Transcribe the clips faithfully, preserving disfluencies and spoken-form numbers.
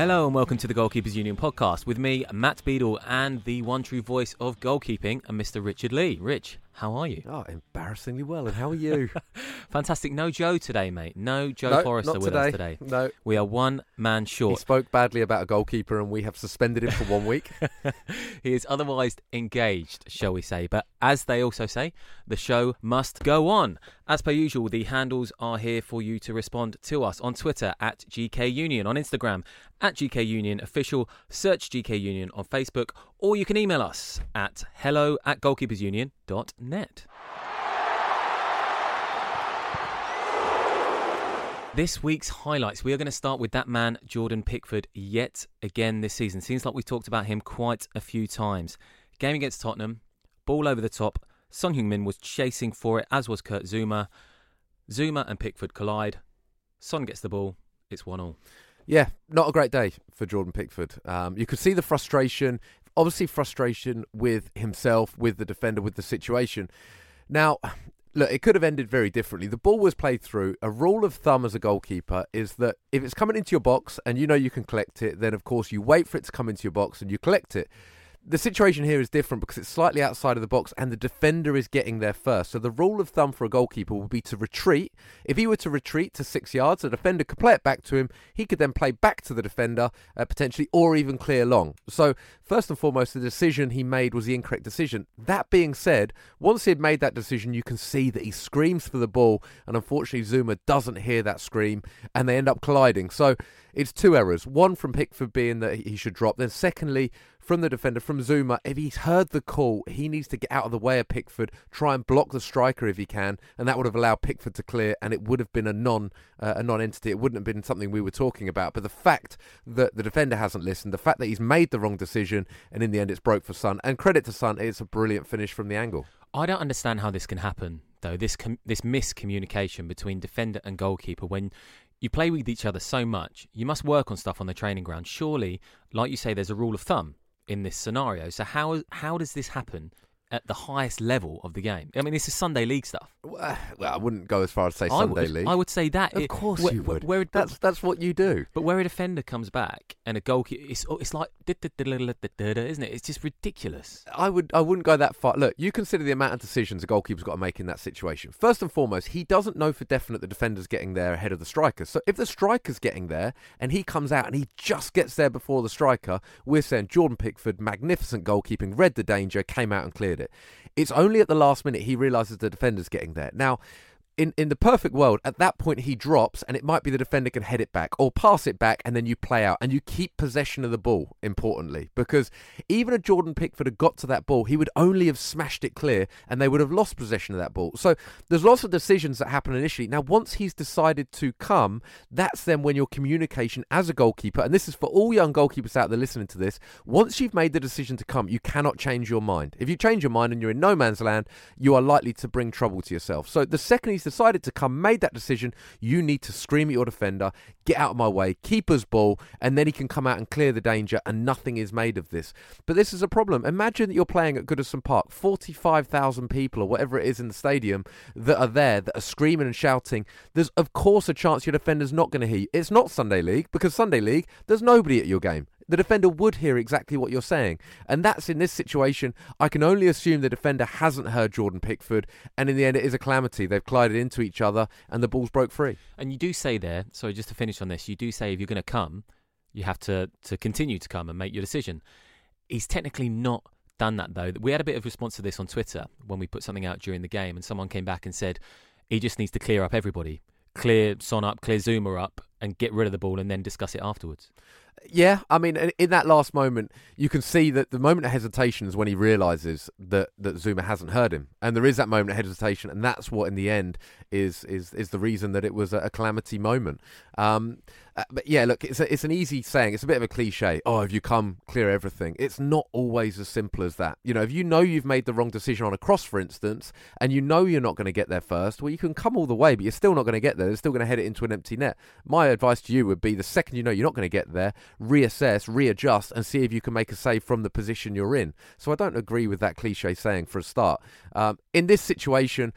Hello and welcome to the Goalkeepers Union podcast with me, Matt Beadle, and the one true voice of goalkeeping, Mister Richard Lee. Rich, how are you? Oh, embarrassingly well, and how are you? Fantastic. No Joe today, mate. No Joe no, Forrester not with today. us today. No. We are one man short. He spoke badly about a goalkeeper and we have suspended him for one week. He is otherwise engaged, shall we say. But as they also say, the show must go on. As per usual, the handles are here for you to respond to us on Twitter at G K Union, on Instagram at G K Union Official, search G K Union on Facebook, or you can email us at hello at goalkeepersunion dot net. This week's highlights, we are going to start with that man, Jordan Pickford, yet again this season. Seems like we've talked about him quite a few times. Game against Tottenham, ball over the top. Son Heung-min was chasing for it, as was Kurt Zouma. Zouma and Pickford collide. Son gets the ball. It's one all. Yeah, not a great day for Jordan Pickford. Um, you could see the frustration, obviously frustration with himself, with the defender, with the situation. Now, look, it could have ended very differently. The ball was played through. A rule of thumb as a goalkeeper is that if it's coming into your box and you know you can collect it, then of course you wait for it to come into your box and you collect it. The situation here is different because it's slightly outside of the box and the defender is getting there first. So the rule of thumb for a goalkeeper would be to retreat. If he were to retreat to six yards, the defender could play it back to him. He could then play back to the defender, uh, potentially, or even clear long. So first and foremost, the decision he made was the incorrect decision. That being said, once he had made that decision, you can see that he screams for the ball, and unfortunately Zouma doesn't hear that scream, and they end up colliding. So it's two errors. One from Pickford being that he should drop. Then secondly, from the defender, from Zouma, if he's heard the call, he needs to get out of the way of Pickford, try and block the striker if he can, and that would have allowed Pickford to clear, and it would have been a non uh, a non-entity. It wouldn't have been something we were talking about. But the fact that the defender hasn't listened, the fact that he's made the wrong decision, and in the end it's broke for Son, and credit to Son, it's a brilliant finish from the angle. I don't understand how this can happen, though, this com- this miscommunication between defender and goalkeeper when you play with each other so much. You must work on stuff on the training ground. Surely, like you say, there's a rule of thumb in this scenario. So how how does this happen at the highest level of the game? I mean, this is Sunday League stuff. Well, I wouldn't go as far as to say I Sunday would. League. I would say that. Of it, course where, you would. Where, that's that's what you do. But where a defender comes back and a goalkeeper, it's it's like, isn't it? It's just ridiculous. I would I wouldn't go that far. Look, you consider the amount of decisions a goalkeeper's got to make in that situation. First and foremost, he doesn't know for definite the defender's getting there ahead of the striker. So if the striker's getting there and he comes out and he just gets there before the striker, we're saying Jordan Pickford, magnificent goalkeeping, read the danger, came out and cleared it. It's only at the last minute he realises the defender's getting there. Now, In in the perfect world, at that point he drops and it might be the defender can head it back or pass it back and then you play out and you keep possession of the ball, importantly, because even if Jordan Pickford had got to that ball, he would only have smashed it clear and they would have lost possession of that ball. So there's lots of decisions that happen initially. Now, once he's decided to come, that's then when your communication as a goalkeeper, and this is for all young goalkeepers out there listening to this, once you've made the decision to come, you cannot change your mind. If you change your mind and you're in no man's land, you are likely to bring trouble to yourself. So the second he's decided to come, made that decision, you need to scream at your defender, get out of my way, keeper's ball, and then he can come out and clear the danger and nothing is made of this. But this is a problem. Imagine that you're playing at Goodison Park, forty-five thousand people or whatever it is in the stadium that are there, that are screaming and shouting. There's of course a chance your defender's not going to hear you. It's not Sunday League, because Sunday League, there's nobody at your game. The defender would hear exactly what you're saying. And that's in this situation. I can only assume the defender hasn't heard Jordan Pickford. And in the end, it is a calamity. They've collided into each other and the ball's broke free. And you do say there, sorry, just to finish on this, you do say if you're going to come, you have to, to continue to come and make your decision. He's technically not done that, though. We had a bit of response to this on Twitter when we put something out during the game. And someone came back and said, he just needs to clear up everybody. Clear Son up, clear Zouma up, and get rid of the ball and then discuss it afterwards. Yeah, I mean, in that last moment, you can see that the moment of hesitation is when he realises that, that Zouma hasn't heard him. And there is that moment of hesitation, and that's what, in the end, is is is the reason that it was a calamity moment. Um, but yeah, look, it's a, it's an easy saying. It's a bit of a cliche. Oh, if you come, clear everything. It's not always as simple as that. You know, if you know you've made the wrong decision on a cross, for instance, and you know you're not going to get there first, well, you can come all the way, but you're still not going to get there. They're still going to head it into an empty net. My advice to you would be the second you know you're not going to get there, reassess, readjust, and see if you can make a save from the position you're in. So I don't agree with that cliche saying for a start. Um, in this situation,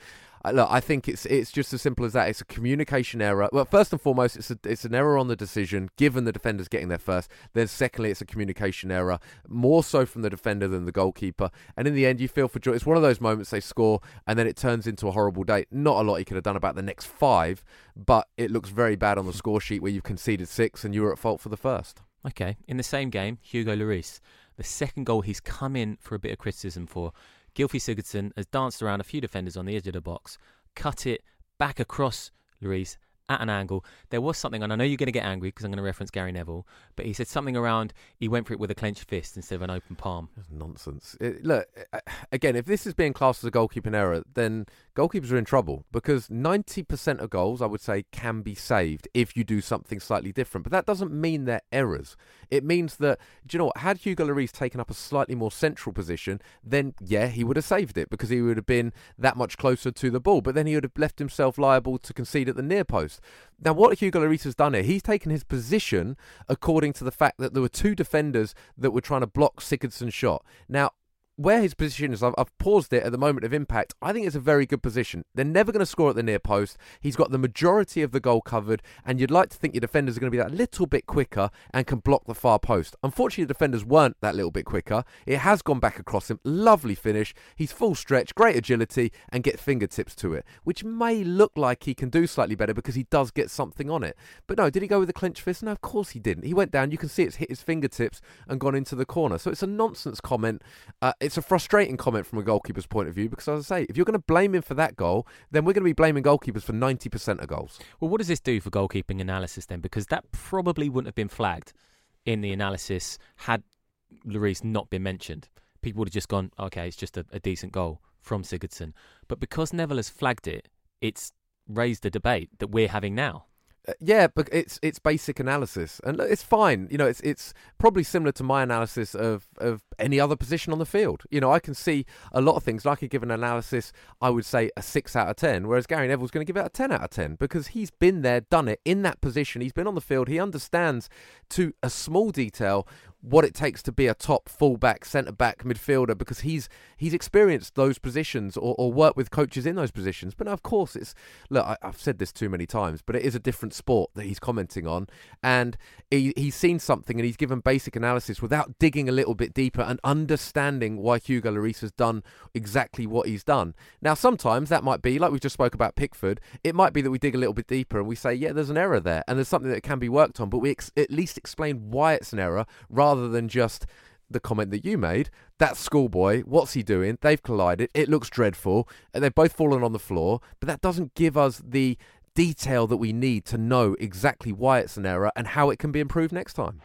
I, look, I think it's it's just as simple as that. It's a communication error. Well, first and foremost, it's a, it's an error on the decision, given the defender's getting there first. Then secondly, it's a communication error, more so from the defender than the goalkeeper. And in the end, you feel for joy. It's one of those moments they score, and then it turns into a horrible day. Not a lot he could have done about the next five, but it looks very bad on the score sheet where you've conceded six and you were at fault for the first. Okay, in the same game, Hugo Lloris, the second goal he's come in for a bit of criticism for. Gylfi Sigurdsson has danced around a few defenders on the edge of the box, cut it back across Lloris at an angle. There was something, and I know you're going to get angry because I'm going to reference Gary Neville, but he said something around he went for it with a clenched fist instead of an open palm. That's nonsense. It, look, again, if this is being classed as a goalkeeping error, then goalkeepers are in trouble because ninety percent of goals, I would say, can be saved if you do something slightly different. But that doesn't mean they're errors. It means that, do you know what, had Hugo Lloris taken up a slightly more central position, then, yeah, he would have saved it because he would have been that much closer to the ball. But then he would have left himself liable to concede at the near post. Now, what Hugo Lloris has done here, he's taken his position according to the fact that there were two defenders that were trying to block Sigurdsson's shot. Now, where his position is, I've, I've paused it at the moment of impact. I think it's a very good position. They're never going to score at the near post. He's got the majority of the goal covered, and you'd like to think your defenders are going to be that little bit quicker and can block the far post. Unfortunately, the defenders weren't that little bit quicker. It has gone back across him. Lovely finish. He's full stretch, great agility, and get fingertips to it, which may look like he can do slightly better because he does get something on it. But no, did he go with a clenched fist? No, of course he didn't. He went down. You can see it's hit his fingertips and gone into the corner. So it's a nonsense comment. Uh, It's a frustrating comment from a goalkeeper's point of view because, as I say, if you're going to blame him for that goal, then we're going to be blaming goalkeepers for ninety percent of goals. Well, what does this do for goalkeeping analysis then? Because that probably wouldn't have been flagged in the analysis had Lloris not been mentioned. People would have just gone, okay, it's just a, a decent goal from Sigurdsson. But because Neville has flagged it, it's raised a debate that we're having now. Uh, yeah, but it's it's basic analysis, and look, it's fine. You know, it's it's probably similar to my analysis of, of any other position on the field. You know, I can see a lot of things. Like I give an analysis, I would say a six out of ten, whereas Gary Neville's going to give it a ten out of ten because he's been there, done it in that position. He's been on the field. He understands to a small detail what it takes to be a top fullback, centre-back, midfielder because he's he's experienced those positions or, or worked with coaches in those positions. But now, of course, it's look, I, I've said this too many times, but it is a different sport that he's commenting on, and he, he's seen something and he's given basic analysis without digging a little bit deeper and understanding why Hugo Lloris has done exactly what he's done. Now, sometimes that might be, like we just spoke about Pickford, it might be that we dig a little bit deeper and we say, yeah, there's an error there, and there's something that can be worked on, but we ex- at least explain why it's an error rather Rather than just the comment that you made. That's schoolboy. What's he doing? They've collided. It looks dreadful. And they've both fallen on the floor. But that doesn't give us the detail that we need to know exactly why it's an error and how it can be improved next time.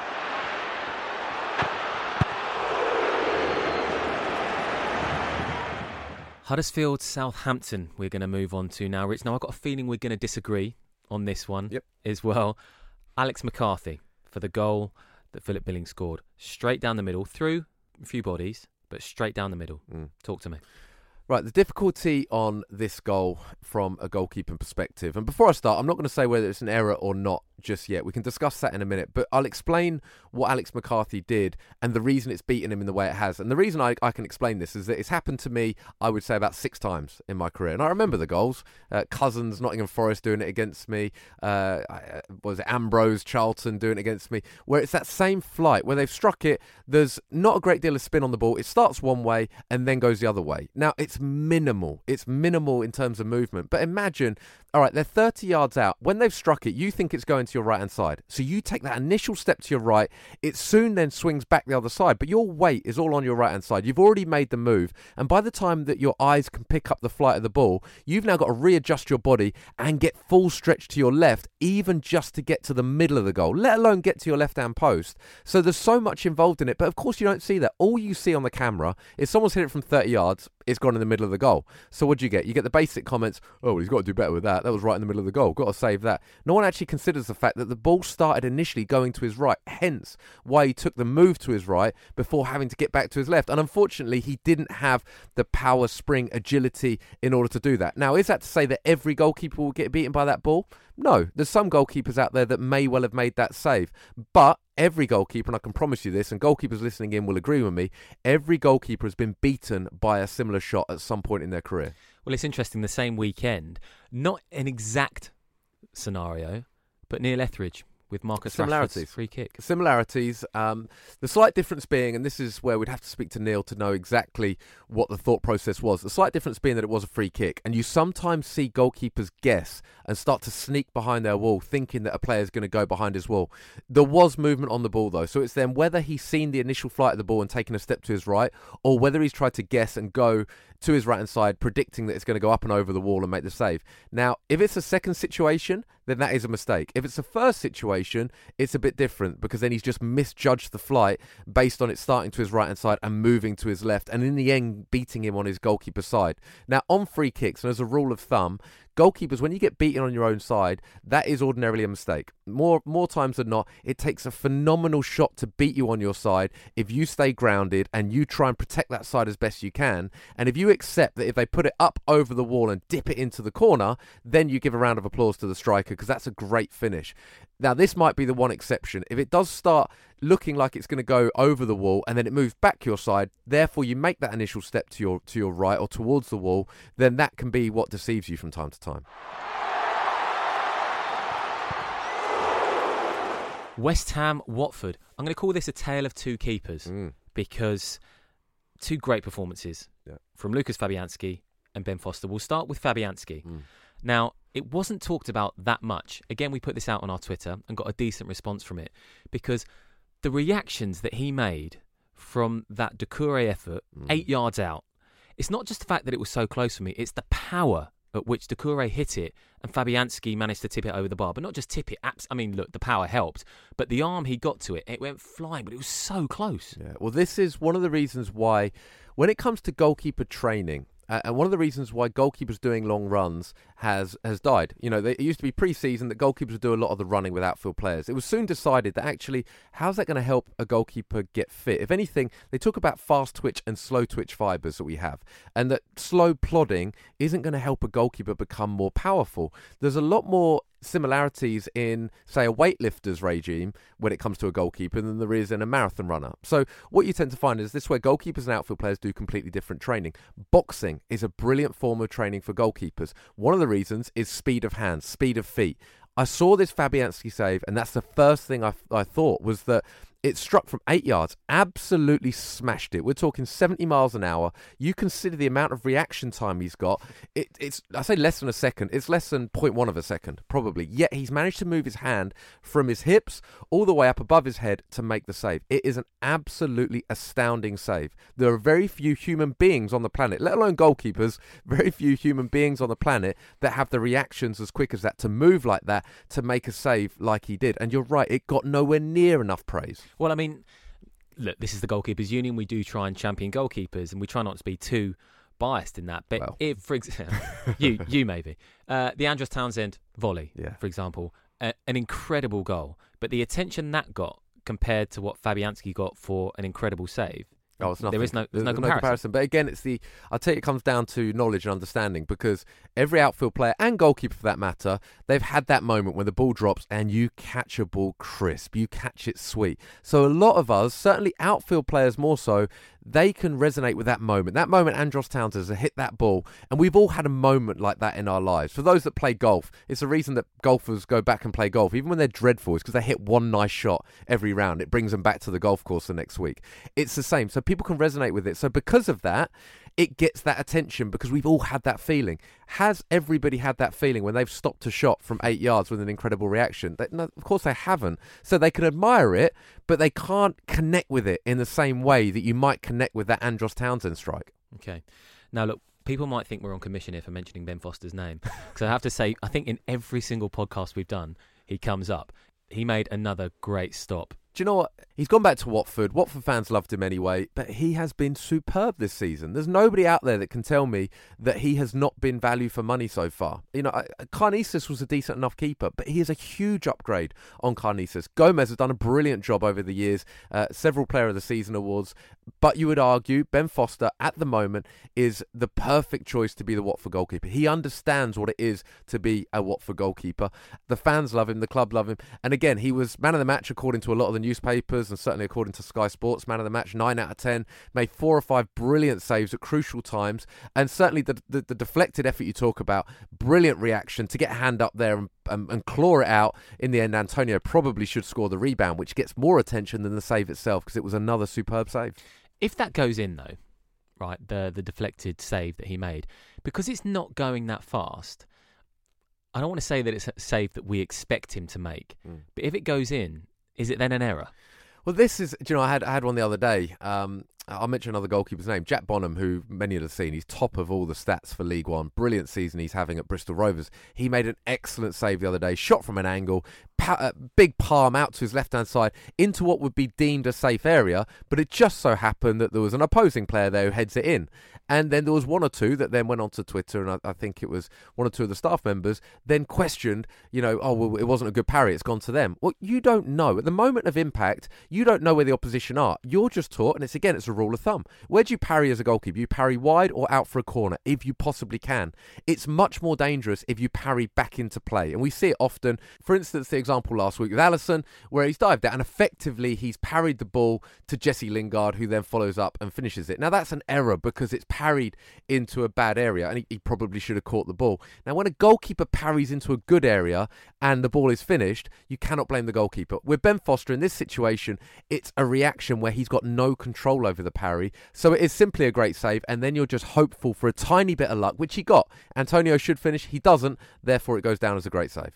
Huddersfield, Southampton, we're going to move on to now, Rich. Now, I've got a feeling we're going to disagree on this one yep. as well. Alex McCarthy for the goal that Philip Billing scored. Straight down the middle, through a few bodies, but straight down the middle. Mm. Talk to me. Right, the difficulty on this goal from a goalkeeping perspective, and before I start, I'm not going to say whether it's an error or not just yet. We can discuss that in a minute, but I'll explain what Alex McCarthy did and the reason it's beaten him in the way it has. And the reason I, I can explain this is that it's happened to me, I would say, about six times in my career. And I remember the goals. Uh, Cousins, Nottingham Forest doing it against me. Uh, was it Ambrose, Charlton doing it against me? Where it's that same flight, where they've struck it, there's not a great deal of spin on the ball. It starts one way and then goes the other way. Now, it's minimal. It's minimal in terms of movement. But imagine, all right, they're thirty yards out. When they've struck it, you think it's going to your right-hand side. So you take that initial step to your right. It soon then swings back the other side. But your weight is all on your right-hand side. You've already made the move. And by the time that your eyes can pick up the flight of the ball, you've now got to readjust your body and get full stretch to your left, even just to get to the middle of the goal, let alone get to your left-hand post. So there's so much involved in it. But of course, you don't see that. All you see on the camera is someone's hit it from thirty yards. It's gone in the middle of the goal. So what do you get? You get the basic comments, oh, well, he's got to do better with that. That was right in the middle of the goal. Got to save that. No one actually considers the fact that the ball started initially going to his right, hence why he took the move to his right before having to get back to his left. And unfortunately, he didn't have the power, spring, agility in order to do that. Now, is that to say that every goalkeeper will get beaten by that ball? No. There's some goalkeepers out there that may well have made that save. But every goalkeeper, and I can promise you this, and goalkeepers listening in will agree with me, every goalkeeper has been beaten by a similar shot at some point in their career. Well, it's interesting, the same weekend, not an exact scenario, but Neil Etheridge with Marcus Rashford's free kick. Similarities. Um, the slight difference being, and this is where we'd have to speak to Neil to know exactly what the thought process was, the slight difference being that it was a free kick. And you sometimes see goalkeepers guess and start to sneak behind their wall, thinking that a player's going to go behind his wall. There was movement on the ball, though. So it's then whether he's seen the initial flight of the ball and taken a step to his right, or whether he's tried to guess and go to his right-hand side, predicting that it's going to go up and over the wall and make the save. Now, if it's a second situation, then that is a mistake. If it's a first situation, it's a bit different, because then he's just misjudged the flight based on it starting to his right-hand side and moving to his left, and in the end, beating him on his goalkeeper's side. Now, on free kicks, and as a rule of thumb, goalkeepers, when you get beaten on your own side, that is ordinarily a mistake. More more times than not, it takes a phenomenal shot to beat you on your side if you stay grounded and you try and protect that side as best you can. And if you accept that if they put it up over the wall and dip it into the corner, then you give a round of applause to the striker, because that's a great finish. Now, this might be the one exception. If it does start looking like it's going to go over the wall and then it moves back your side, therefore you make that initial step to your to your right or towards the wall, then that can be what deceives you from time to time. West Ham, Watford. I'm going to call this a tale of two keepers, mm. because two great performances yeah. from Lucas Fabianski and Ben Foster. We'll start with Fabianski. Mm. Now, it wasn't talked about that much. Again, we put this out on our Twitter and got a decent response from it, because the reactions that he made from that Doucouré effort, mm. eight yards out, it's not just the fact that it was so close for me, it's the power at which Doucouré hit it and Fabianski managed to tip it over the bar. But not just tip it, abs- I mean, look, the power helped, but the arm he got to it, it went flying, but it was so close. Yeah, well, this is one of the reasons why, when it comes to goalkeeper training, Uh, and one of the reasons why goalkeepers doing long runs has has died. You know, they, it used to be pre-season that goalkeepers would do a lot of the running with outfield players. It was soon decided that actually, how's that going to help a goalkeeper get fit? If anything, they talk about fast twitch and slow twitch fibres that we have, and that slow plodding isn't going to help a goalkeeper become more powerful. There's a lot more similarities in, say, a weightlifter's regime when it comes to a goalkeeper than there is in a marathon runner. So what you tend to find is this, where goalkeepers and outfield players do completely different training. Boxing is a brilliant form of training for goalkeepers. One of the reasons is speed of hands, speed of feet. I saw this Fabianski save, and that's the first thing I, I thought was that it struck from eight yards, absolutely smashed it. We're talking seventy miles an hour. You consider the amount of reaction time he's got. It, it's, I say less than a second. It's less than zero point one of a second, probably. Yet he's managed to move his hand from his hips all the way up above his head to make the save. It is an absolutely astounding save. There are very few human beings on the planet, let alone goalkeepers, very few human beings on the planet that have the reactions as quick as that, to move like that, to make a save like he did. And you're right, it got nowhere near enough praise. Well, I mean, look, this is the Goalkeepers Union. We do try and champion goalkeepers, and we try not to be too biased in that. But well. if, for example, you, you maybe, uh, the Andros Townsend volley, yeah. for example, uh, an incredible goal. But the attention that got compared to what Fabianski got for an incredible save, Oh, it's nothing. There is no, there's, there's no, comparison. no comparison. But again, it's the. I'll tell you, it comes down to knowledge and understanding, because every outfield player and goalkeeper, for that matter, they've had that moment when the ball drops and you catch a ball crisp, you catch it sweet. So a lot of us, certainly outfield players more so, they can resonate with that moment. That moment Andros Townsend has hit that ball, and we've all had a moment like that in our lives. For those that play golf, it's the reason that golfers go back and play golf, even when they're dreadful, is because they hit one nice shot every round. It brings them back to the golf course the next week. It's the same. So people can resonate with it. So because of that, it gets that attention, because we've all had that feeling. Has everybody had that feeling when they've stopped a shot from eight yards with an incredible reaction? They, no, of course they haven't. So they can admire it, but they can't connect with it in the same way that you might connect with that Andros Townsend strike. Okay. Now, look, people might think we're on commission here for mentioning Ben Foster's name. Because I have to say, I think in every single podcast we've done, he comes up. He made another great stop. Do you know what? He's gone back to Watford. Watford fans loved him anyway, but he has been superb this season. There's nobody out there that can tell me that he has not been value for money so far. You know, Karnezis was a decent enough keeper, but he is a huge upgrade on Karnezis. Gomez has done a brilliant job over the years, uh, several Player of the Season awards, but you would argue Ben Foster at the moment is the perfect choice to be the Watford goalkeeper. He understands what it is to be a Watford goalkeeper. The fans love him, the club love him, and again, he was man of the match according to a lot of the newspapers and certainly according to Sky Sports, man of the match, nine out of ten, made four or five brilliant saves at crucial times, and certainly the the, the deflected effort you talk about, brilliant reaction to get a hand up there and, and, and claw it out. In the end, Antonio probably should score the rebound, which gets more attention than the save itself because it was another superb save. If that goes in, though, right, the the deflected save that he made, because it's not going that fast, I don't want to say that it's a save that we expect him to make, mm. but if it goes in, is it then an error? Well, this is, do you know, I had I had one the other day. Um, I'll mention another goalkeeper's name, Jack Bonham, who many have seen. He's top of all the stats for League One. Brilliant season he's having at Bristol Rovers. He made an excellent save the other day, shot from an angle, pa- uh, big palm out to his left-hand side into what would be deemed a safe area, but it just so happened that there was an opposing player there who heads it in. And then there was one or two that then went onto Twitter, and I, I think it was one or two of the staff members, then questioned, you know, oh, well, it wasn't a good parry, it's gone to them. Well, you don't know. At the moment of impact, you don't know where the opposition are. You're just taught, and it's again, it's a rule of thumb. Where do you parry as a goalkeeper? You parry wide or out for a corner, if you possibly can. It's much more dangerous if you parry back into play. And we see it often. For instance, the example last week with Alisson, where he's dived out, and effectively he's parried the ball to Jesse Lingard, who then follows up and finishes it. Now, that's an error because it's parried into a bad area, and he, he probably should have caught the ball. Now, when a goalkeeper parries into a good area and the ball is finished, you cannot blame the goalkeeper. With Ben Foster in this situation, it's a reaction where he's got no control over the parry, so it is simply a great save, and then you're just hopeful for a tiny bit of luck, which he got. Antonio should finish, he doesn't, therefore it goes down as a great save.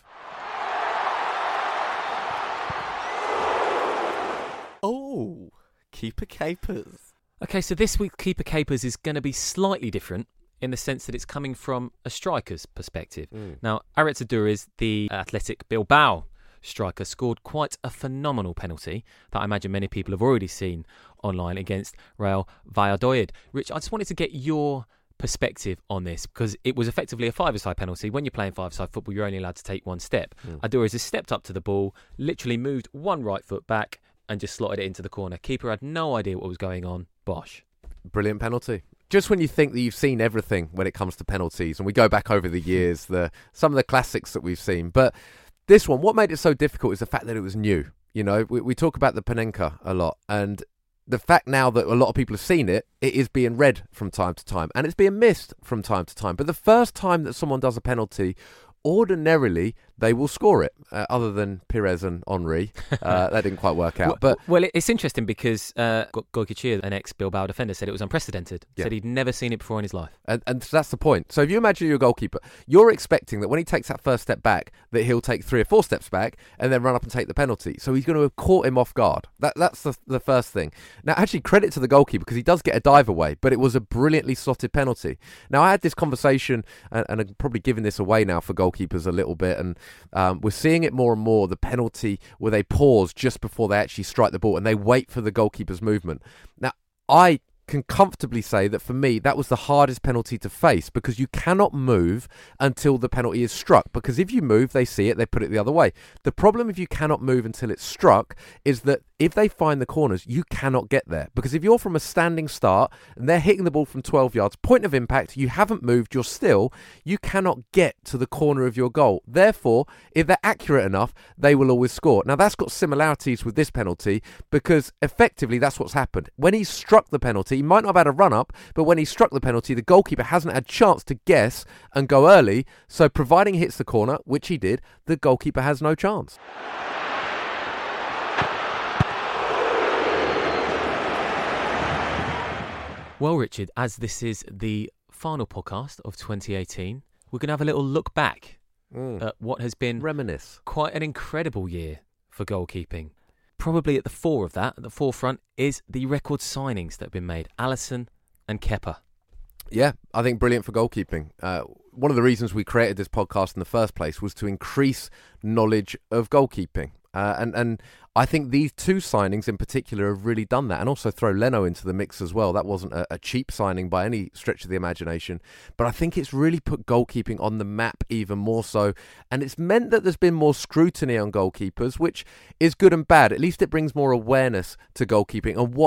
Oh, keeper capers. Okay, so this week's Keeper Capers is going to be slightly different in the sense that it's coming from a striker's perspective. Mm. Now, Aritz Aduriz, the Athletic Bilbao striker, scored quite a phenomenal penalty that I imagine many people have already seen online against Real Valladolid. Rich, I just wanted to get your perspective on this because it was effectively a five-a-side penalty. When you're playing five-a-side football, you're only allowed to take one step. Mm. Aduriz has stepped up to the ball, literally moved one right foot back and just slotted it into the corner. Keeper had no idea what was going on. Bosh. Brilliant penalty. Just when you think that you've seen everything when it comes to penalties, and we go back over the years, the some of the classics that we've seen, but this one, what made it so difficult is the fact that it was new. You know, we, we talk about the Panenka a lot, and the fact now that a lot of people have seen it, it is being read from time to time, and it's being missed from time to time. But the first time that someone does a penalty, ordinarily they will score it, uh, other than Pires and Henry. Uh, that didn't quite work out. Well, but well, it's interesting because uh, Goycochea, an ex-Bilbao defender, said it was unprecedented. Yeah. Said he'd never seen it before in his life. And, and that's the point. So if you imagine you're a goalkeeper, you're expecting that when he takes that first step back, that he'll take three or four steps back and then run up and take the penalty. So he's going to have caught him off guard. That That's the, the first thing. Now, actually, credit to the goalkeeper because he does get a dive away, but it was a brilliantly slotted penalty. Now, I had this conversation, and, and I'm probably giving this away now for goalkeepers a little bit, and um, we're seeing it more and more, the penalty where they pause just before they actually strike the ball and they wait for the goalkeeper's movement. Now, I can comfortably say that for me, that was the hardest penalty to face because you cannot move until the penalty is struck, because if you move, they see it, they put it the other way. The problem if you cannot move until it's struck is that if they find the corners, you cannot get there, because if you're from a standing start and they're hitting the ball from twelve yards, point of impact, you haven't moved, you're still, you cannot get to the corner of your goal. Therefore, if they're accurate enough, they will always score. Now, that's got similarities with this penalty because effectively that's what's happened. When he struck the penalty, he might not have had a run-up, but when he struck the penalty, the goalkeeper hasn't had a chance to guess and go early, so providing he hits the corner, which he did, the goalkeeper has no chance. Well, Richard, as this is the final podcast of twenty eighteen, we're going to have a little look back mm. at what has been reminisce quite an incredible year for goalkeeping. Probably at the fore of that, at the forefront, is the record signings that have been made. Alisson and Kepa. Yeah, I think brilliant for goalkeeping. Uh, one of the reasons we created this podcast in the first place was to increase knowledge of goalkeeping. Uh, and, and I think these two signings in particular have really done that, and also throw Leno into the mix as well. That wasn't a, a cheap signing by any stretch of the imagination, but I think it's really put goalkeeping on the map even more so, and it's meant that there's been more scrutiny on goalkeepers, which is good and bad. At least it brings more awareness to goalkeeping and what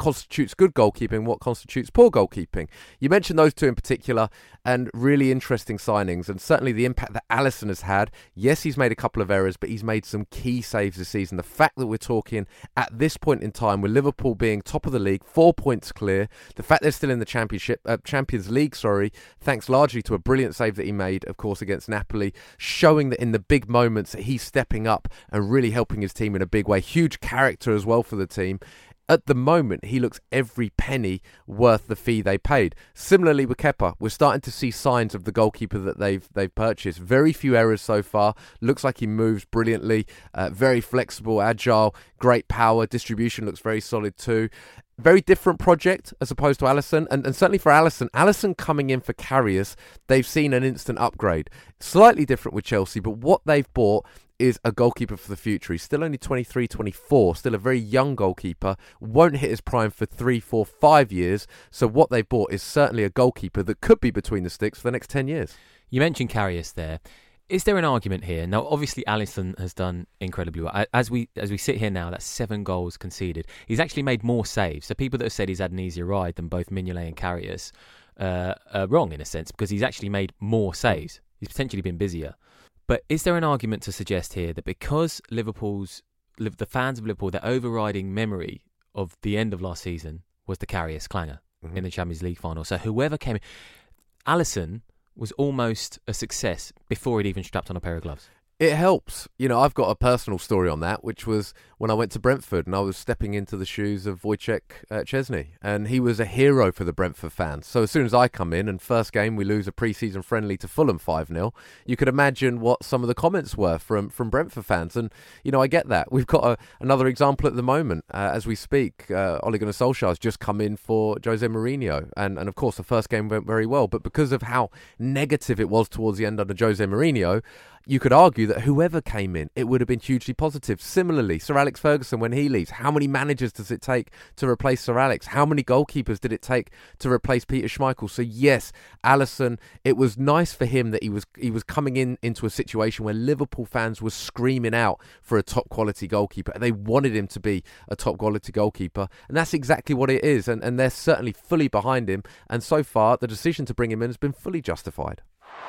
constitutes good goalkeeping, what constitutes poor goalkeeping. You mentioned those two in particular, and really interesting signings, and certainly the impact that Alisson has had. Yes, he's made a couple of errors, but he's made some key saves this season. The fact that we're talking at this point in time, with Liverpool being top of the league, four points clear, the fact they're still in the championship, uh, Champions League, sorry, thanks largely to a brilliant save that he made, of course, against Napoli, showing that in the big moments that he's stepping up and really helping his team in a big way. Huge character as well for the team. At the moment, he looks every penny worth the fee they paid. Similarly with Kepa, we're starting to see signs of the goalkeeper that they've they've purchased. Very few errors so far. Looks like he moves brilliantly. Uh, very flexible, agile, great power. Distribution looks very solid too. Very different project as opposed to Alisson, and, and certainly for Alisson, Alisson coming in for Karius, they've seen an instant upgrade. Slightly different with Chelsea, but what they've bought is a goalkeeper for the future. He's still only twenty-three, twenty-four, still a very young goalkeeper, won't hit his prime for three, four, five years. So what they've bought is certainly a goalkeeper that could be between the sticks for the next ten years. You mentioned Karius there. Is there an argument here? Now, obviously, Alisson has done incredibly well. As we as we sit here now, that's seven goals conceded. He's actually made more saves. So people that have said he's had an easier ride than both Mignolet and Karius uh, are wrong in a sense, because he's actually made more saves. He's potentially been busier. But is there an argument to suggest here that because Liverpool's the fans of Liverpool, their overriding memory of the end of last season was the Karius clanger mm-hmm. in the Champions League final? So whoever came in, Alisson was almost a success before he'd even strapped on a pair of gloves. It helps. You know, I've got a personal story on that, which was when I went to Brentford and I was stepping into the shoes of Wojciech uh, Chesney, and he was a hero for the Brentford fans. So as soon as I come in and first game we lose a pre-season friendly to Fulham five nil, you could imagine what some of the comments were from, from Brentford fans. And, you know, I get that. We've got a, another example at the moment uh, as we speak. Uh, Ole Gunnar Solskjaer has just come in for Jose Mourinho. And, and of course, the first game went very well. But because of how negative it was towards the end under Jose Mourinho, you could argue that whoever came in, it would have been hugely positive. Similarly, Sir Alex Ferguson, when he leaves, how many managers does it take to replace Sir Alex? How many goalkeepers did it take to replace Peter Schmeichel? So yes, Alisson, it was nice for him that he was he was coming in into a situation where Liverpool fans were screaming out for a top quality goalkeeper. They wanted him to be a top quality goalkeeper, and that's exactly what it is. And, and they're certainly fully behind him. And so far, the decision to bring him in has been fully justified.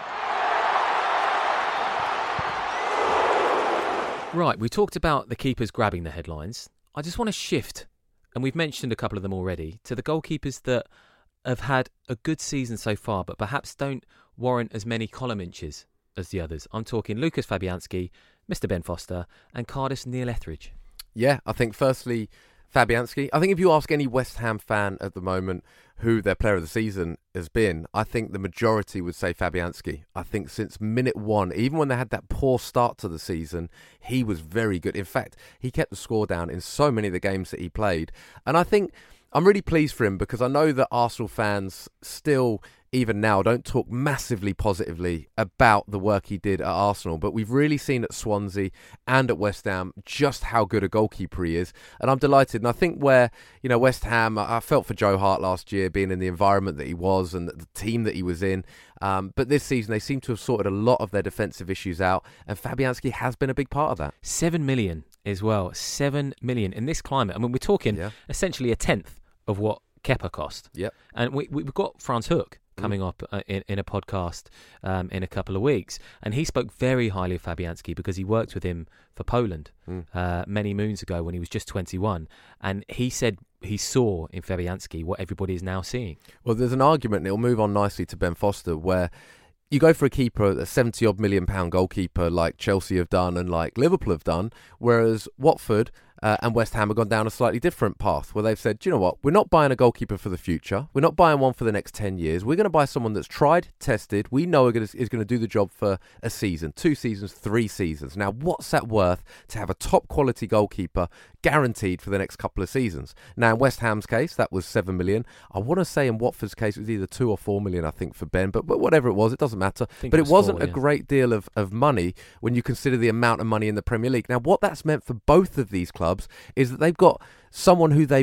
Right, we talked about the keepers grabbing the headlines. I just want to shift, and we've mentioned a couple of them already, to the goalkeepers that have had a good season so far, but perhaps don't warrant as many column inches as the others. I'm talking Lucas Fabianski, Mister Ben Foster, and Cardiff's Neil Etheridge. Yeah, I think firstly, Fabianski. I think if you ask any West Ham fan at the moment who their player of the season has been, I think the majority would say Fabianski. I think since minute one, even when they had that poor start to the season, he was very good. In fact, he kept the score down in so many of the games that he played. And I think I'm really pleased for him, because I know that Arsenal fans still, even now, don't talk massively positively about the work he did at Arsenal. But we've really seen at Swansea and at West Ham just how good a goalkeeper he is. And I'm delighted. And I think where, you know, West Ham, I felt for Joe Hart last year, being in the environment that he was and the team that he was in. Um, but this season, they seem to have sorted a lot of their defensive issues out. And Fabianski has been a big part of that. Seven million as well. Seven million in this climate. I mean, we're talking yeah. essentially a tenth of what Kepa cost. Yep. And we, we've got Franz Hook coming mm. up uh, in, in a podcast um, in a couple of weeks. And he spoke very highly of Fabianski because he worked with him for Poland mm. uh, many moons ago when he was just twenty-one. And he said he saw in Fabianski what everybody is now seeing. Well, there's an argument, and it'll move on nicely to Ben Foster, where you go for a keeper, a seventy odd million pound goalkeeper like Chelsea have done and like Liverpool have done, whereas Watford Uh, and West Ham have gone down a slightly different path where they've said, do you know what, we're not buying a goalkeeper for the future. We're not buying one for the next ten years. We're going to buy someone that's tried, tested, we know is going to do the job for a season, two seasons, three seasons. Now, what's that worth to have a top quality goalkeeper guaranteed for the next couple of seasons? Now, in West Ham's case, that was seven million. I want to say in Watford's case, it was either two or four million, I think, for Ben, but, but whatever it was, it doesn't matter. But it, was it wasn't four, yeah. a great deal of, of money when you consider the amount of money in the Premier League. Now, what that's meant for both of these clubs is that they've got someone who they've got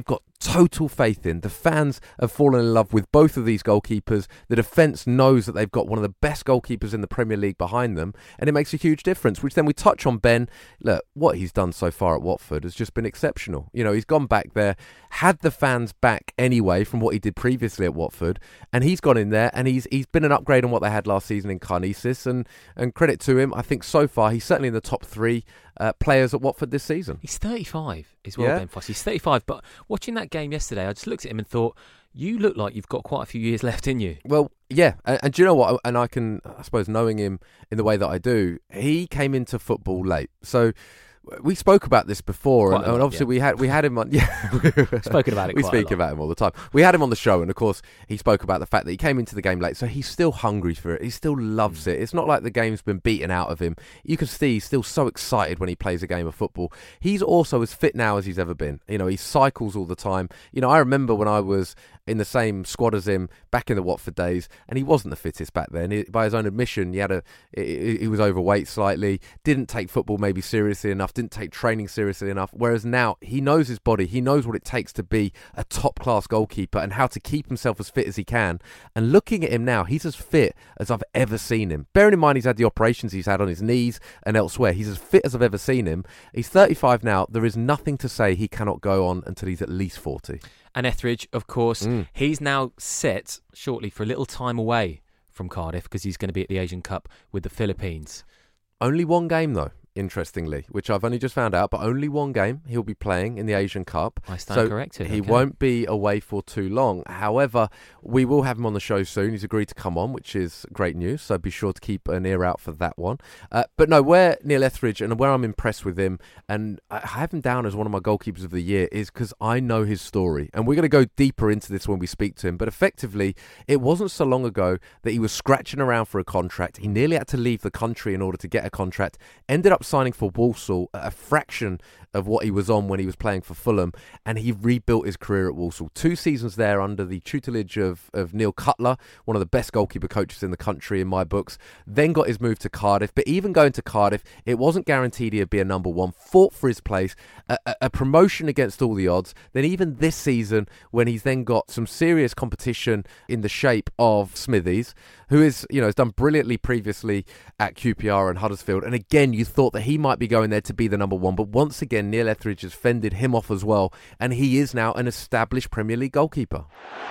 total faith in. The fans have fallen in love with both of these goalkeepers. The defence knows that they've got one of the best goalkeepers in the Premier League behind them, and it makes a huge difference, which then we touch on Ben. Look, what he's done so far at Watford has just been exceptional. You know, he's gone back there, had the fans back anyway from what he did previously at Watford, and he's gone in there and he's he's been an upgrade on what they had last season in Karnisis, and, and credit to him. I think so far he's certainly in the top three uh, players at Watford this season. He's thirty-five as well, Yeah. Ben Foster. He's thirty-five, but watching that game yesterday, I just looked at him and thought, you look like you've got quite a few years left in you. Well, yeah, and, and do you know what? And I can, I suppose, knowing him in the way that I do, he came into football late. So we spoke about this before, and, Quite a lot, and obviously yeah. we had we had him on. Yeah, Spoken about it We quite a speak lot. about him all the time. We had him on the show, and of course, he spoke about the fact that he came into the game late, so he's still hungry for it. He still loves Mm. it. It's not like the game's been beaten out of him. You can see he's still so excited when he plays a game of football. He's also as fit now as he's ever been. You know, he cycles all the time. You know, I remember when I was in the same squad as him back in the Watford days, and he wasn't the fittest back then. He, by his own admission, he had a he, he was overweight slightly, didn't take football maybe seriously enough, didn't take training seriously enough. Whereas now he knows his body, he knows what it takes to be a top class goalkeeper and how to keep himself as fit as he can. And looking at him now, he's as fit as I've ever seen him. Bearing in mind he's had the operations he's had on his knees and elsewhere, he's as fit as I've ever seen him. He's thirty-five now. There is nothing to say he cannot go on until he's at least forty. And Etheridge, of course, Mm. he's now set shortly for a little time away from Cardiff because he's going to be at the Asian Cup with the Philippines. Only one game, though, interestingly, which I've only just found out, but only one game he'll be playing in the Asian Cup. I stand So corrected. He okay. won't be away for too long. However, we will have him on the show soon. He's agreed to come on, which is great news, so be sure to keep an ear out for that one. Uh, but no, where Neil Etheridge, and where I'm impressed with him, and I have him down as one of my goalkeepers of the year, is because I know his story. And we're going to go deeper into this when we speak to him. But effectively, it wasn't so long ago that he was scratching around for a contract. He nearly had to leave the country in order to get a contract, ended up signing for Walsall at a fraction of what he was on when he was playing for Fulham, and he rebuilt his career at Walsall. Two seasons there under the tutelage of, of Neil Cutler, one of the best goalkeeper coaches in the country in my books. Then got his move to Cardiff, but even going to Cardiff, it wasn't guaranteed he'd be a number one. Fought for his place, a, a, a promotion against all the odds. Then even this season, when he's then got some serious competition in the shape of Smithies, who is, you know, has done brilliantly previously at Q P R and Huddersfield. And again, you thought that he might be going there to be the number one, but once again, Neil Etheridge has fended him off as well, and he is now an established Premier League goalkeeper.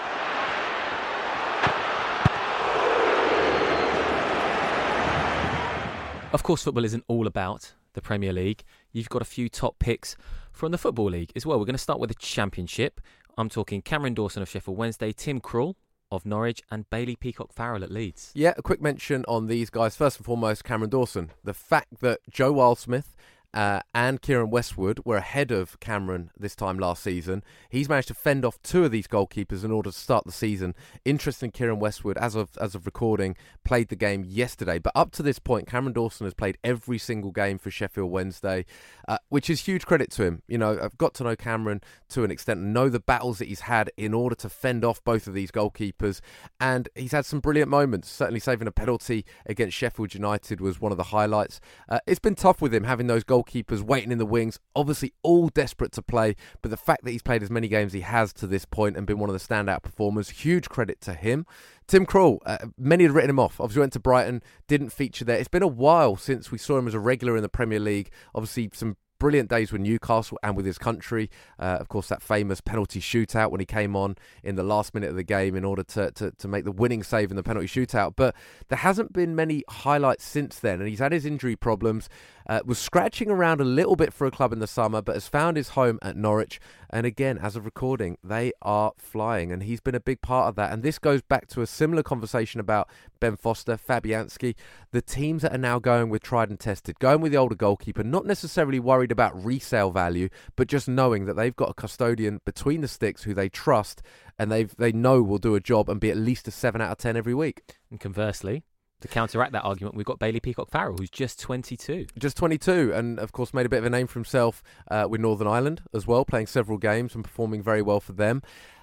Of course, football isn't all about the Premier League. You've got a few top picks from the Football League as well. We're going to start with the Championship. I'm talking Cameron Dawson of Sheffield Wednesday, Tim Krul of Norwich, and Bailey Peacock-Farrell at Leeds. Yeah, a quick mention on these guys. First and foremost, Cameron Dawson. The fact that Joe Wildsmith Uh, and Kieran Westwood were ahead of Cameron this time last season. He's managed to fend off two of these goalkeepers in order to start the season. Interesting, Kieran Westwood, as of as of recording, played the game yesterday. But up to this point, Cameron Dawson has played every single game for Sheffield Wednesday, uh, which is huge credit to him. You know, I've got to know Cameron to an extent and know the battles that he's had in order to fend off both of these goalkeepers. And he's had some brilliant moments. Certainly saving a penalty against Sheffield United was one of the highlights. Uh, it's been tough with him having those goalkeepers Goalkeepers waiting in the wings, obviously all desperate to play, but the fact that he's played as many games he has to this point and been one of the standout performers, huge credit to him. Tim Krul, uh, many had written him off. Obviously went to Brighton, didn't feature there. It's been a while since we saw him as a regular in the Premier League. Obviously some brilliant days with Newcastle and with his country. Uh, of course, that famous penalty shootout when he came on in the last minute of the game in order to, to, to make the winning save in the penalty shootout. But there hasn't been many highlights since then, and he's had his injury problems. Uh, was scratching around a little bit for a club in the summer, but has found his home at Norwich. And again, as of recording, they are flying, and he's been a big part of that. And this goes back to a similar conversation about Ben Foster, Fabianski, the teams that are now going with tried and tested, going with the older goalkeeper, not necessarily worried about resale value, but just knowing that they've got a custodian between the sticks who they trust and they they know will do a job and be at least a seven out of ten every week. And conversely, to counteract that argument, we've got Bailey Peacock-Farrell, who's just twenty-two. Just twenty-two, and of course made a bit of a name for himself uh, with Northern Ireland as well, playing several games and performing very well for them.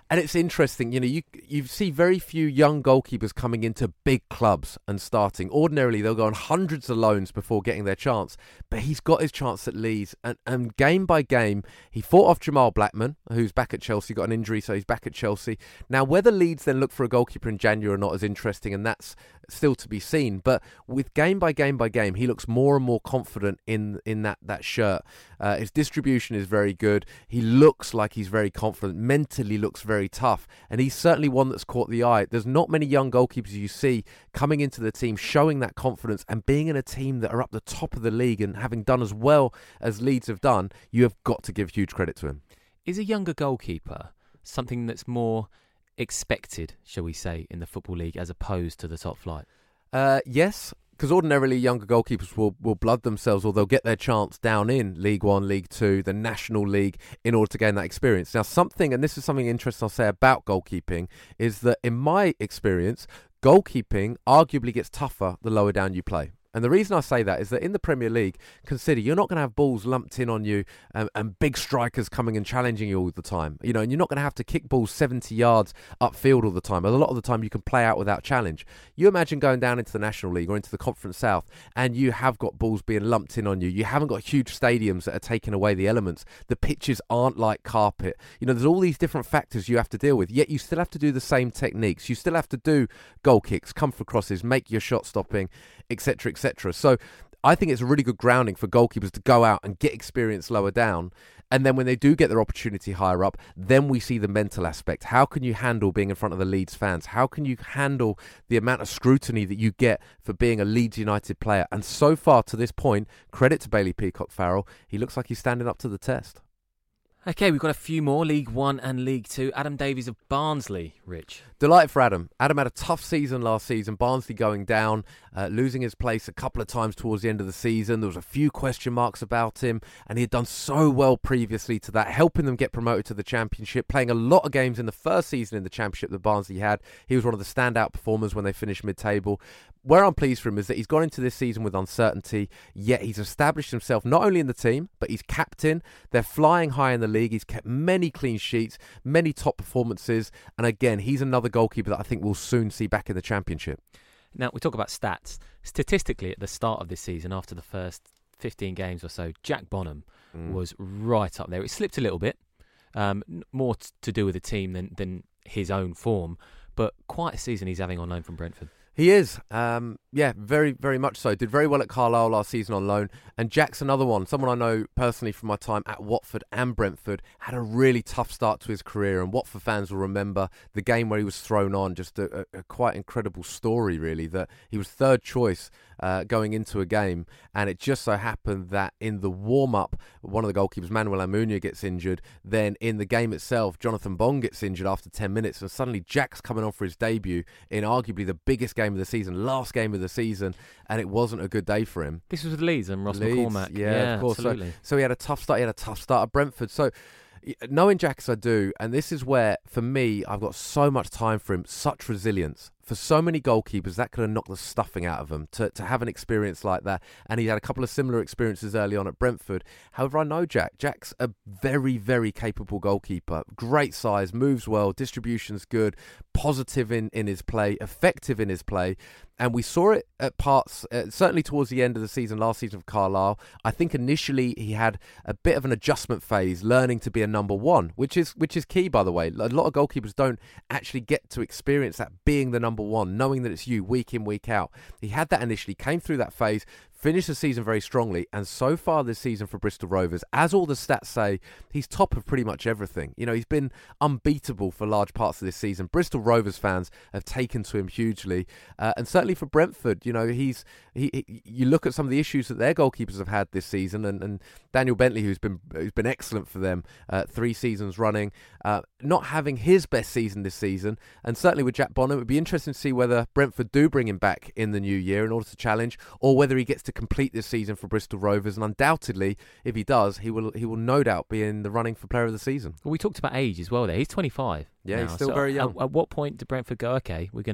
And it's interesting, you know, you you see very few young goalkeepers coming into big clubs and starting. Ordinarily, they'll go on hundreds of loans before getting their chance. But he's got his chance at Leeds. And, and game by game, he fought off Jamal Blackman, who's back at Chelsea, got an injury, so he's back at Chelsea. Now, whether Leeds then look for a goalkeeper in January or not is interesting, and that's still to be seen. But with game by game by game, he looks more and more confident in, in that, that shirt. Uh, his distribution is very good. He looks like he's very confident. Mentally looks very very tough, and he's certainly one that's caught the eye. There's not many young goalkeepers you see coming into the team showing that confidence and being in a team that are up the top of the league and having done as well as Leeds have done. You have got to give huge credit to him. Is a younger goalkeeper something that's more expected, shall we say, in the Football League as opposed to the top flight? Uh, yes. Because ordinarily younger goalkeepers will, will blood themselves, or they'll get their chance down in League One, League Two, the National League in order to gain that experience. Now something, and this is something interesting I'll say about goalkeeping, is that in my experience, goalkeeping arguably gets tougher the lower down you play. And the reason I say that is that in the Premier League, consider you're not going to have balls lumped in on you um, and big strikers coming and challenging you all the time. You know, and you're not going to have to kick balls seventy yards upfield all the time. A lot of the time you can play out without challenge. You imagine going down into the National League or into the Conference South and you have got balls being lumped in on you. You haven't got huge stadiums that are taking away the elements. The pitches aren't like carpet. You know, there's all these different factors you have to deal with, yet you still have to do the same techniques. You still have to do goal kicks, come for crosses, make your shot stopping, et cetera, et cetera. So I think it's a really good grounding for goalkeepers to go out and get experience lower down. And then when they do get their opportunity higher up, then we see the mental aspect. How can you handle being in front of the Leeds fans? How can you handle the amount of scrutiny that you get for being a Leeds United player? And so far to this point, credit to Bailey Peacock-Farrell, he looks like he's standing up to the test. Okay, we've got a few more, League One and League Two. Adam Davies of Barnsley, Rich. Delighted for Adam. Adam had a tough season last season. Barnsley going down, uh, losing his place a couple of times towards the end of the season. There was a few question marks about him, and he had done so well previously to that, helping them get promoted to the Championship, playing a lot of games in the first season in the Championship that Barnsley had. He was one of the standout performers when they finished mid-table. Where I'm pleased for him is that he's gone into this season with uncertainty, yet he's established himself not only in the team, but he's captain. They're flying high in the league. He's kept many clean sheets, many top performances, and again, he's another goalkeeper that I think we'll soon see back in the Championship. Now, we talk about stats. Statistically, at the start of this season, after the first fifteen games or so, Jack Bonham mm. was right up there. It slipped a little bit, um, more t- to do with the team than, than his own form, but quite a season he's having on loan from Brentford. He is, um, yeah, very, very much so. Did very well at Carlisle last season on loan. And Jack's another one, someone I know personally from my time at Watford and Brentford, had a really tough start to his career. And Watford fans will remember the game where he was thrown on, just a, a, a quite incredible story, really, that he was third choice uh, going into a game. And it just so happened that in the warm-up, one of the goalkeepers, Manuel Almunia, gets injured. Then in the game itself, Jonathan Bong gets injured after ten minutes. And suddenly Jack's coming on for his debut in arguably the biggest game of the season, last game of the season, and it wasn't a good day for him. This was with Leeds and Ross Leeds, McCormack. Yeah, yeah, of course. Absolutely. So, so he had a tough start. He had a tough start at Brentford. So knowing Jack as I do, and this is where, for me, I've got so much time for him, such resilience. For so many goalkeepers, that could have knocked the stuffing out of them to, to have an experience like that. And he had a couple of similar experiences early on at Brentford. However, I know Jack. Jack's a very, very capable goalkeeper. Great size, moves well, distribution's good, positive in, in his play, effective in his play. And we saw it at parts, uh, certainly towards the end of the season, last season of Carlisle. I think initially he had a bit of an adjustment phase, learning to be a number one, which is which is key, by the way. A lot of goalkeepers don't actually get to experience that, being the number one, knowing that it's you week in, week out. He had that initially, came through that phase, finished the season very strongly, and so far this season for Bristol Rovers, as all the stats say, he's top of pretty much everything. You know, he's been unbeatable for large parts of this season. Bristol Rovers fans have taken to him hugely, uh, and certainly for Brentford, you know, he's he, he. You look at some of the issues that their goalkeepers have had this season, and, and Daniel Bentley, who's been who's been excellent for them, uh, three seasons running, uh, not having his best season this season, and certainly with Jack Bonham, it would be interesting to see whether Brentford do bring him back in the new year in order to challenge, or whether he gets to complete this season for Bristol Rovers. And undoubtedly, if he does, he will he will no doubt be in the running for player of the season. Well, we talked about age as well there. He's twenty-five. Yeah, now. he's still so very young. At, at what point did Brentford go, okay, we're going to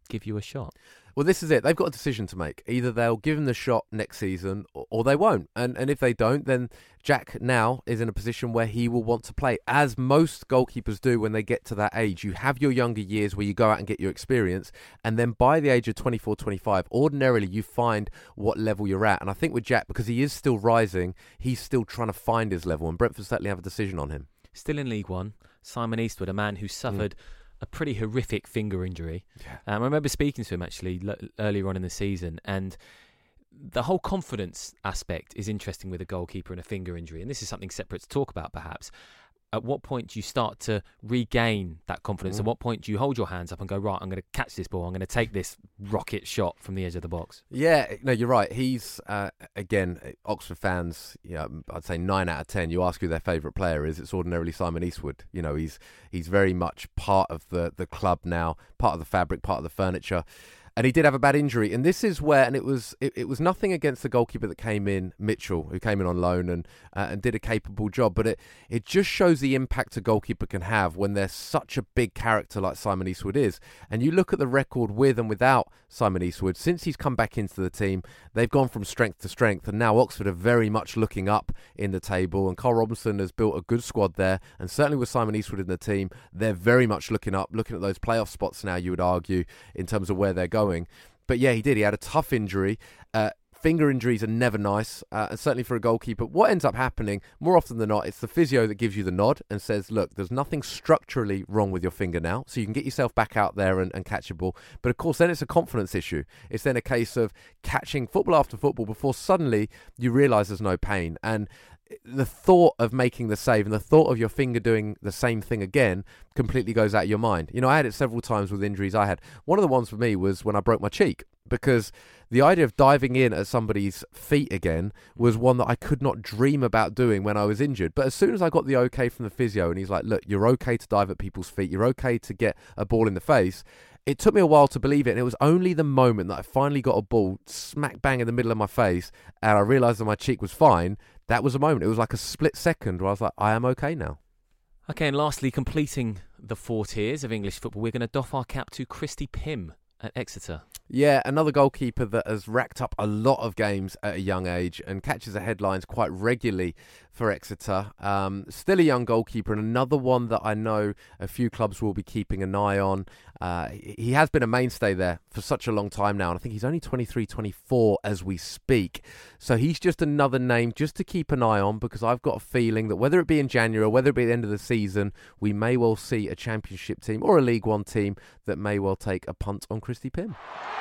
give you a shot? Well, this is it. They've got a decision to make. Either they'll give him the shot next season or, or they won't. And and if they don't, then Jack now is in a position where he will want to play, as most goalkeepers do when they get to that age. You have your younger years where you go out and get your experience, and then by the age of twenty-four, twenty-five, ordinarily you find what level you're at. And I think with Jack, because he is still rising, he's still trying to find his level, and Brentford certainly have a decision on him. Still in League One, Simon Eastwood, a man who suffered mm. a pretty horrific finger injury. Yeah. Um, I remember speaking to him actually l- earlier on in the season, and the whole confidence aspect is interesting with a goalkeeper and a finger injury, and this is something separate to talk about perhaps. At what point do you start to regain that confidence? Mm. At what point do you hold your hands up and go, right, I'm going to catch this ball, I'm going to take this rocket shot from the edge of the box? Yeah, no, you're right. He's, uh, again, Oxford fans, you know, I'd say nine out of ten, you ask who their favourite player is, it's ordinarily Simon Eastwood. You know, he's he's very much part of the, the club now, part of the fabric, part of the furniture. And he did have a bad injury, and this is where, and it was it, it was nothing against the goalkeeper that came in, Mitchell, who came in on loan and uh, and did a capable job, but it, it just shows the impact a goalkeeper can have when there's such a big character like Simon Eastwood is. And you look at the record with and without Simon Eastwood, since he's come back into the team, they've gone from strength to strength, and now Oxford are very much looking up in the table, and Carl Robinson has built a good squad there, and certainly with Simon Eastwood in the team, they're very much looking up, looking at those playoff spots now, you would argue, in terms of where they're going. But yeah, he did. He had a tough injury. Uh, finger injuries are never nice, uh, and certainly for a goalkeeper. What ends up happening, more often than not, it's the physio that gives you the nod and says, look, there's nothing structurally wrong with your finger now, so you can get yourself back out there and, and catch a ball. But of course, then it's a confidence issue. It's then a case of catching football after football before suddenly you realise there's no pain. And the thought of making the save and the thought of your finger doing the same thing again completely goes out of your mind. You know, I had it several times with injuries I had. One of the ones for me was when I broke my cheek, because the idea of diving in at somebody's feet again was one that I could not dream about doing when I was injured. But as soon as I got the okay from the physio and he's like, look, you're okay to dive at people's feet, you're okay to get a ball in the face, it took me a while to believe it, and it was only the moment that I finally got a ball smack bang in the middle of my face and I realised that my cheek was fine. That was a moment. It was like a split second where I was like, I am okay now. Okay, and lastly, completing the four tiers of English football, we're going to doff our cap to Christy Pym at Exeter. Yeah, another goalkeeper that has racked up a lot of games at a young age and catches the headlines quite regularly for Exeter. Um, still a young goalkeeper, and another one that I know a few clubs will be keeping an eye on. Uh, he has been a mainstay there for such a long time now, and I think he's only twenty-three, twenty-four as we speak. So he's just another name just to keep an eye on, because I've got a feeling that whether it be in January or whether it be at the end of the season, we may well see a Championship team or a League One team that may well take a punt on Christy Pym.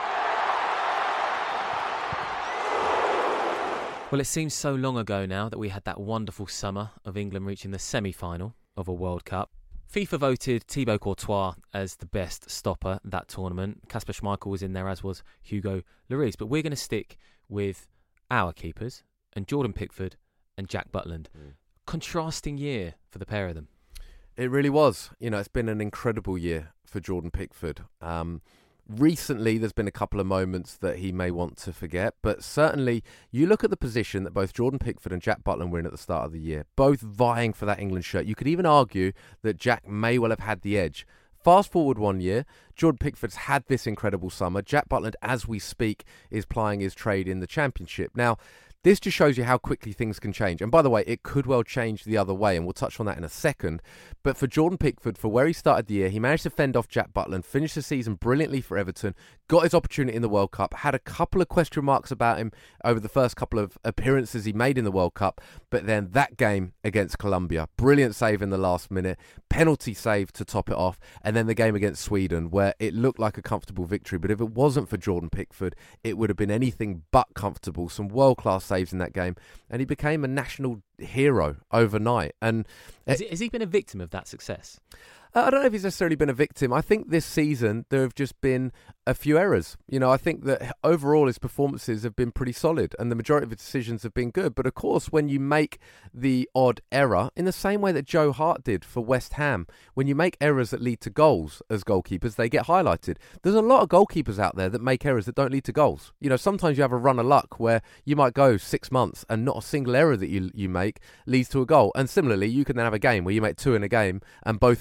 Well, it seems so long ago now that we had that wonderful summer of England reaching the semi-final of a World Cup. FIFA voted Thibaut Courtois as the best stopper that tournament. Kasper Schmeichel was in there, as was Hugo Lloris. But we're going to stick with our keepers, and Jordan Pickford and Jack Butland. Mm. Contrasting year for the pair of them. It really was. You know, it's been an incredible year for Jordan Pickford. Um, recently, there's been a couple of moments that he may want to forget, but certainly you look at the position that both Jordan Pickford and Jack Butland were in at the start of the year, both vying for that England shirt. You could even argue that Jack may well have had the edge. Fast forward one year, Jordan Pickford's had this incredible summer. Jack Butland, as we speak, is plying his trade in the Championship. Now, this just shows you how quickly things can change. And by the way, it could well change the other way, and we'll touch on that in a second. But for Jordan Pickford, for where he started the year, he managed to fend off Jack Butland, finished the season brilliantly for Everton, got his opportunity in the World Cup, had a couple of question marks about him over the first couple of appearances he made in the World Cup. But then that game against Colombia, brilliant save in the last minute, penalty save to top it off, and then the game against Sweden, where it looked like a comfortable victory. But if it wasn't for Jordan Pickford, it would have been anything but comfortable. Some world-class saves in that game, and he became a national hero overnight. And has he, has he been a victim of that success? I don't know if he's necessarily been a victim. I think this season there have just been a few errors. You know, I think that overall his performances have been pretty solid and the majority of his decisions have been good. But of course, when you make the odd error, in the same way that Joe Hart did for West Ham, when you make errors that lead to goals as goalkeepers, they get highlighted. There's a lot of goalkeepers out there that make errors that don't lead to goals. You know, sometimes you have a run of luck where you might go six months and not a single error that you you make leads to a goal. And similarly, you can then have a game where you make two in a game and both of them lead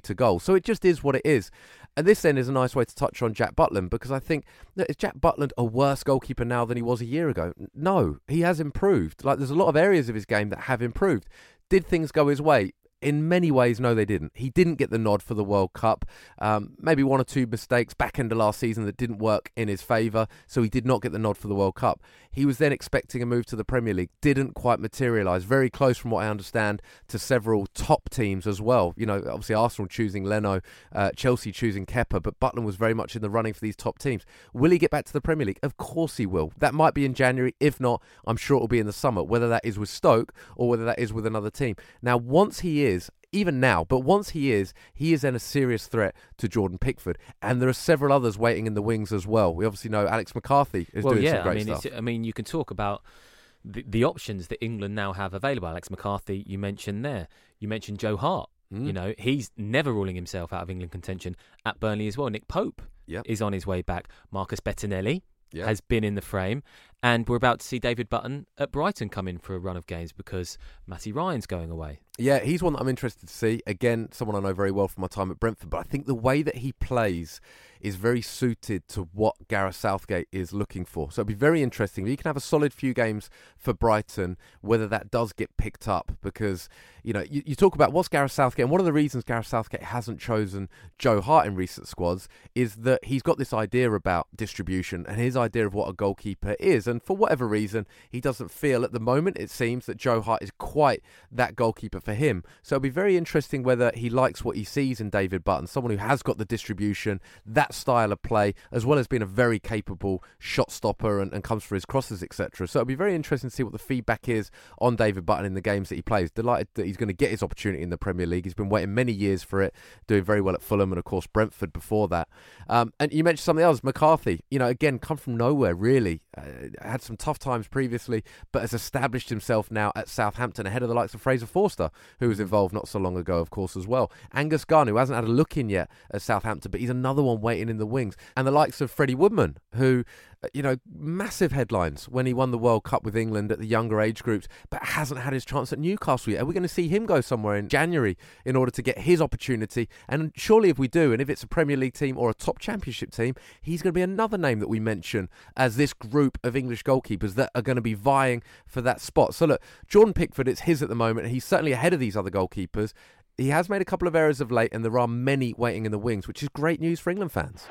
to goal. So it just is what it is. And this then is a nice way to touch on Jack Butland, because I think, that is Jack Butland a worse goalkeeper now than he was a year ago? No, he has improved. Like, there's a lot of areas of his game that have improved. Did things go his way? In many ways, no, they didn't. He didn't get the nod for the World Cup. Um, maybe one or two mistakes back end of last season that didn't work in his favour, so he did not get the nod for the World Cup. He was then expecting a move to the Premier League. Didn't quite materialise. Very close, from what I understand, to several top teams as well. You know, obviously Arsenal choosing Leno, uh, Chelsea choosing Kepa, but Butland was very much in the running for these top teams. Will he get back to the Premier League? Of course he will. That might be in January. If not, I'm sure it will be in the summer, whether that is with Stoke or whether that is with another team. Now, once he is... Even now, but once he is, he is then a serious threat to Jordan Pickford. And there are several others waiting in the wings as well. We obviously know Alex McCarthy is well, doing yeah, some great I mean, stuff. It's, I mean, you can talk about the, the options that England now have available. Alex McCarthy, you mentioned there. You mentioned Joe Hart. Mm. You know, he's never ruling himself out of England contention at Burnley as well. Nick Pope yep. is on his way back. Marcus Bettinelli yep. has been in the frame. And we're about to see David Button at Brighton come in for a run of games because Matty Ryan's going away. Yeah, he's one that I'm interested to see. Again, someone I know very well from my time at Brentford, but I think the way that he plays is very suited to what Gareth Southgate is looking for. So it'll be very interesting. He can have a solid few games for Brighton, whether that does get picked up, because, you know, you, you talk about what's Gareth Southgate, and one of the reasons Gareth Southgate hasn't chosen Joe Hart in recent squads is that he's got this idea about distribution and his idea of what a goalkeeper is. And for whatever reason, he doesn't feel at the moment, it seems, that Joe Hart is quite that goalkeeper for him. So it'll be very interesting whether he likes what he sees in David Button, someone who has got the distribution, that style of play, as well as being a very capable shot stopper and, and comes for his crosses, et cetera. So it'll be very interesting to see what the feedback is on David Button in the games that he plays. Delighted that he's going to get his opportunity in the Premier League. He's been waiting many years for it, doing very well at Fulham and, of course, Brentford before that. Um, and you mentioned something else, McCarthy. You know, again, come from nowhere, really. Uh, had some tough times previously, but has established himself now at Southampton ahead of the likes of Fraser Forster, who was involved not so long ago, of course, as well. Angus Gunn, who hasn't had a look in yet at Southampton, but he's another one waiting in the wings. And the likes of Freddie Woodman, who, you know, massive headlines when he won the World Cup with England at the younger age groups, but hasn't had his chance at Newcastle yet. Are we going to see him go somewhere in January in order to get his opportunity? And surely if we do, and if it's a Premier League team or a top championship team, he's going to be another name that we mention as this group of English goalkeepers that are going to be vying for that spot. So look, Jordan Pickford, it's his at the moment. He's certainly ahead of these other goalkeepers. He has made a couple of errors of late, and there are many waiting in the wings, which is great news for England fans.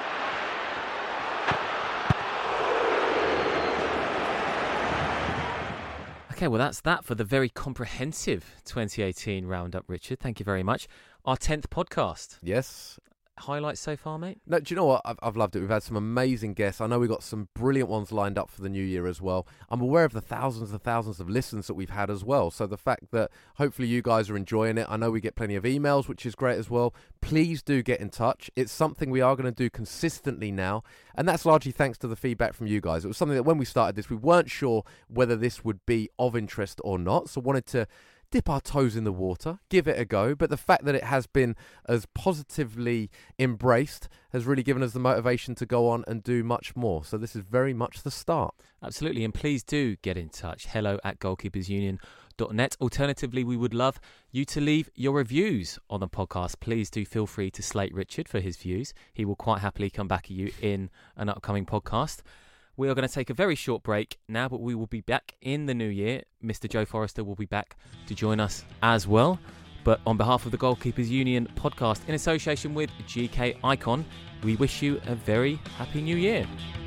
Okay, well, that's that for the very comprehensive twenty eighteen roundup, Richard. Thank you very much. Our tenth podcast. Yes. Highlights so far, mate? No, do you know what? I've, I've loved it. We've had some amazing guests. I know we've got some brilliant ones lined up for the new year as well. I'm aware of the thousands and thousands of listens that we've had as well. So the fact that hopefully you guys are enjoying it. I know we get plenty of emails, which is great as well. Please do get in touch. It's something we are going to do consistently now. And that's largely thanks to the feedback from you guys. It was something that when we started this, we weren't sure whether this would be of interest or not. So wanted to dip our toes in the water, give it a go. But the fact that it has been as positively embraced has really given us the motivation to go on and do much more. So this is very much the start. Absolutely. And please do get in touch. Hello at goalkeepers union dot net. Alternatively, we would love you to leave your reviews on the podcast. Please do feel free to slate Richard for his views. He will quite happily come back at you in an upcoming podcast. We are going to take a very short break now, but we will be back in the new year. Mister Joe Forrester will be back to join us as well. But on behalf of the Goalkeepers Union podcast, in association with G K Icon, we wish you a very happy new year.